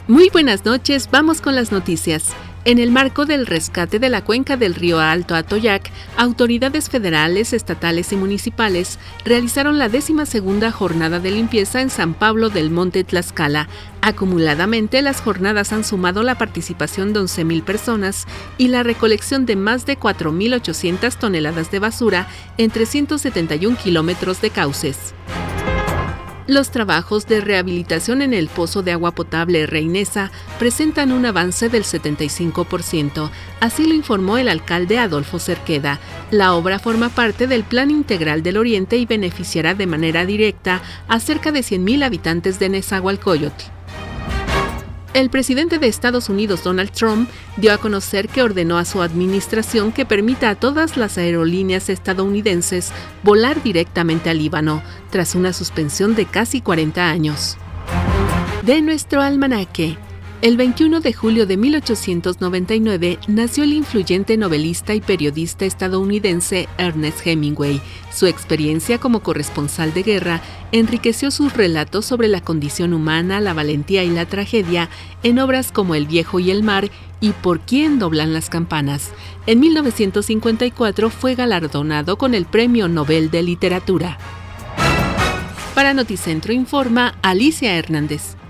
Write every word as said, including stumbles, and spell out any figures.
Muy buenas noches, vamos con las noticias. En el marco del rescate de la cuenca del río Alto Atoyac, autoridades federales, estatales y municipales realizaron la décima segunda jornada de limpieza en San Pablo del Monte Tlaxcala. Acumuladamente, las jornadas han sumado la participación de once mil personas y la recolección de más de cuatro mil ochocientas toneladas de basura en trescientos setenta y un kilómetros de cauces. Los trabajos de rehabilitación en el pozo de agua potable Reinesa presentan un avance del setenta y cinco por ciento, así lo informó el alcalde Adolfo Cerqueda. La obra forma parte del Plan Integral del Oriente y beneficiará de manera directa a cerca de cien mil habitantes de Nezahualcóyotl. El presidente de Estados Unidos, Donald Trump, dio a conocer que ordenó a su administración que permita a todas las aerolíneas estadounidenses volar directamente al Líbano, tras una suspensión de casi cuarenta años. De nuestro almanaque. El veintiuno de julio de mil ochocientos noventa y nueve nació el influyente novelista y periodista estadounidense Ernest Hemingway. Su experiencia como corresponsal de guerra enriqueció sus relatos sobre la condición humana, la valentía y la tragedia en obras como El viejo y el mar y Por quién doblan las campanas. En mil novecientos cincuenta y cuatro fue galardonado con el Premio Nobel de Literatura. Para Noticentro informa Alicia Hernández.